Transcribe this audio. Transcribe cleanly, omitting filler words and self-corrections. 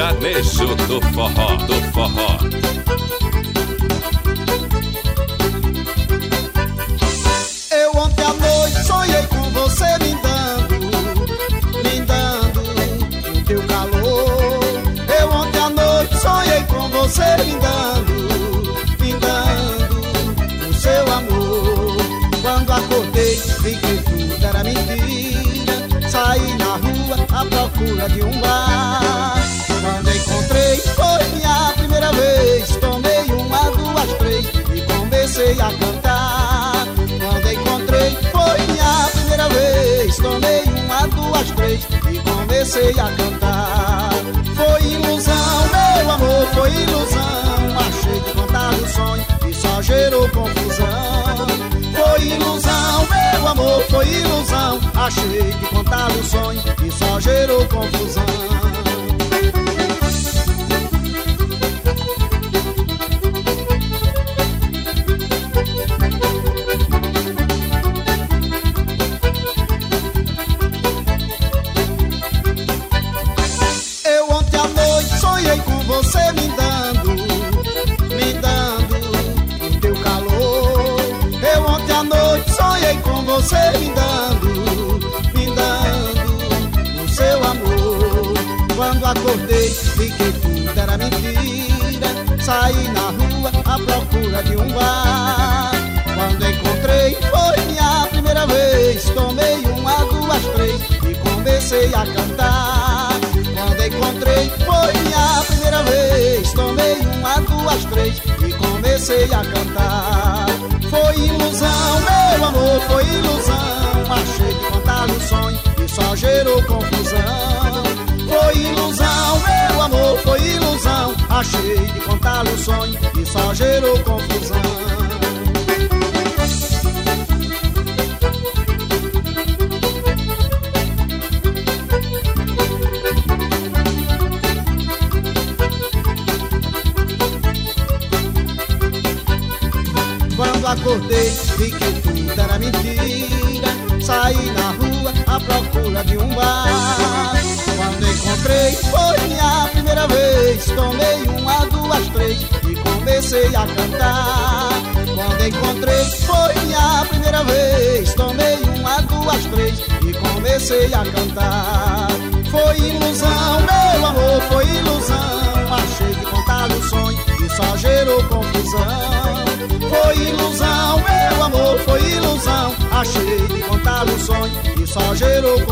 sertanejo do forró, do forró. Eu ontem à noite sonhei com você me dando o teu calor. Eu ontem à noite sonhei com você me dando o seu amor. Quando acordei vi que tudo era mentira. Saí na rua à procura de um bar. Quando encontrei foi minha primeira vez. Tomei uma, duas, três e comecei a cantar. Quando encontrei foi minha primeira vez. Tomei uma, duas, três e comecei a cantar. Foi ilusão, meu amor, foi ilusão. Achei que contava o sonho e só gerou confusão. Foi ilusão, meu amor, foi ilusão. Achei que contava o sonho e só gerou confusão. Você me dando o teu calor. Eu ontem à noite sonhei com você me dando o seu amor. Quando acordei vi que tudo era mentira. Saí na rua à procura de um bar. Quando encontrei foi minha primeira vez. Tomei uma, duas, três e comecei a cantar. Quando encontrei foi minha primeira vez. Tomei uma, duas, três e comecei a cantar. Foi ilusão, meu amor, foi ilusão. Achei que contava o sonho e só gerou confusão. Foi ilusão, meu amor, foi ilusão. Achei que contava o sonho e só gerou confusão. Quando acordei vi que tudo era mentira. Saí na rua à procura de um bar. Quando encontrei foi minha primeira vez. Tomei uma, duas, três e comecei a cantar. Quando encontrei foi minha primeira vez. Tomei uma, duas, três e comecei a cantar. Foi ilusão, meu amor, foi ilusão. Achei que contava o sonho e só gerou confusão. Foi ilusão, meu amor, foi ilusão. Achei que contava o sonho e só gerou confusão.